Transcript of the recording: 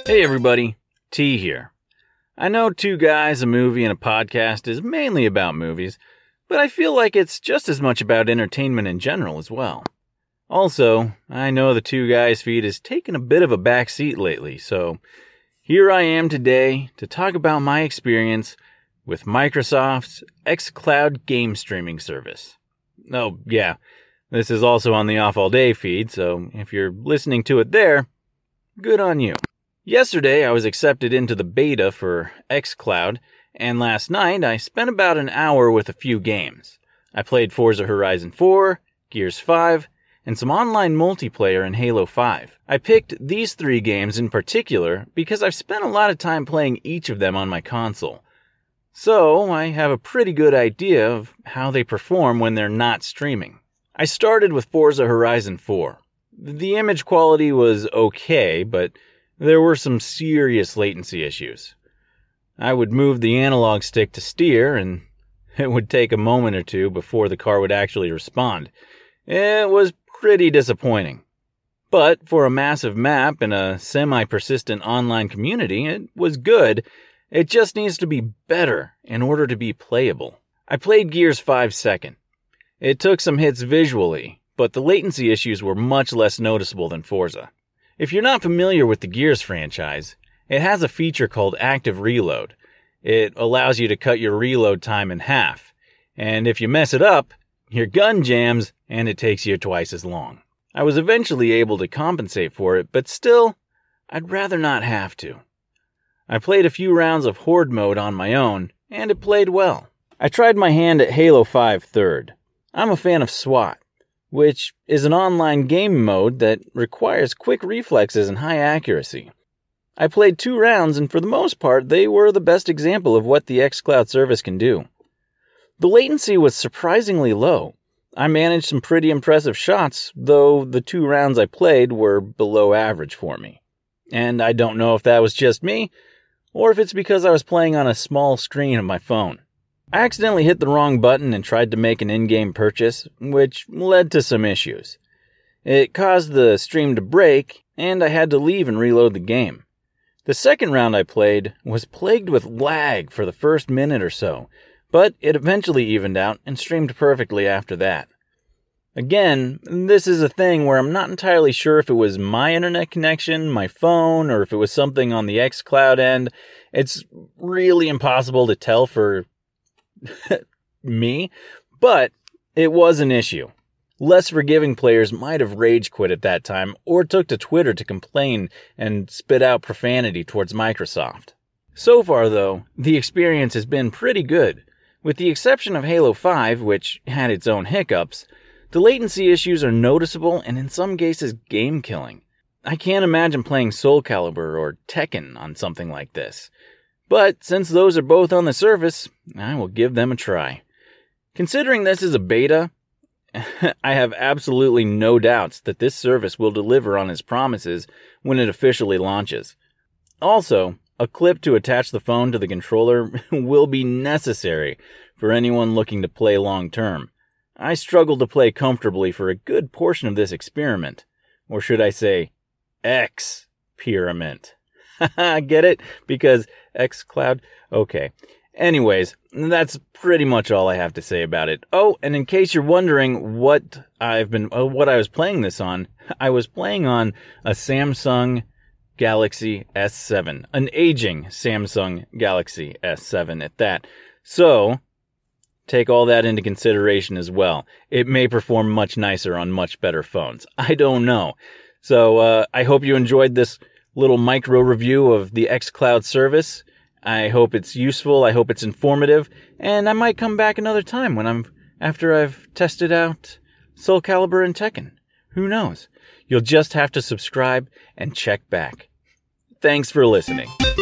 Hey everybody, T here. I know Two Guys, a Movie, and a Podcast is mainly about movies, but I feel like it's just as much about entertainment in general as well. Also, I know the Two Guys feed has taken a bit of a backseat lately, so here I am today to talk about my experience with Microsoft's xCloud game streaming service. Oh, yeah, this is also on the Off All Day feed, so if you're listening to it there, good on you. Yesterday, I was accepted into the beta for xCloud, and last night I spent about an hour with a few games. I played Forza Horizon 4, Gears 5, and some online multiplayer in Halo 5. I picked these 3 games in particular because I've spent a lot of time playing each of them on my console. So, I have a pretty good idea of how they perform when they're not streaming. I started with Forza Horizon 4. The image quality was okay, but there were some serious latency issues. I would move the analog stick to steer, and it would take a moment or two before the car would actually respond. It was pretty disappointing. But for a massive map and a semi-persistent online community, it was good. It just needs to be better in order to be playable. I played Gears 5 second. It took some hits visually, but the latency issues were much less noticeable than Forza. If you're not familiar with the Gears franchise, it has a feature called Active Reload. It allows you to cut your reload time in half, and if you mess it up, your gun jams and it takes you twice as long. I was eventually able to compensate for it, but still, I'd rather not have to. I played a few rounds of Horde mode on my own, and it played well. I tried my hand at Halo 5 third. I'm a fan of SWAT, which is an online game mode that requires quick reflexes and high accuracy. I played 2 rounds, and for the most part, they were the best example of what the xCloud service can do. The latency was surprisingly low. I managed some pretty impressive shots, though the 2 rounds I played were below average for me. And I don't know if that was just me, or if it's because I was playing on a small screen of my phone. I accidentally hit the wrong button and tried to make an in-game purchase, which led to some issues. It caused the stream to break, and I had to leave and reload the game. The second round I played was plagued with lag for the first minute or so, but it eventually evened out and streamed perfectly after that. Again, this is a thing where I'm not entirely sure if it was my internet connection, my phone, or if it was something on the xCloud end. It's really impossible to tell for me, but it was an issue. Less forgiving players might have rage quit at that time or took to Twitter to complain and spit out profanity towards Microsoft. So far, though, the experience has been pretty good. With the exception of Halo 5, which had its own hiccups, the latency issues are noticeable and in some cases game-killing. I can't imagine playing Soul Calibur or Tekken on something like this. But since those are both on the service, I will give them a try. Considering this is a beta, I have absolutely no doubts that this service will deliver on its promises when it officially launches. Also, a clip to attach the phone to the controller will be necessary for anyone looking to play long-term. I struggled to play comfortably for a good portion of this experiment. Or should I say, experiment. Get it? Because xCloud? Okay. Anyways, that's pretty much all I have to say about it. Oh, and in case you're wondering what I was playing this on, I was playing on a Samsung Galaxy S7, an aging Samsung Galaxy S7 at that. So, take all that into consideration as well. It may perform much nicer on much better phones. I don't know. So, I hope you enjoyed this little micro review of the xCloud service. I hope it's useful, I hope it's informative, and I might come back another time after I've tested out Soul Calibur and Tekken. Who knows? You'll just have to subscribe and check back. Thanks for listening.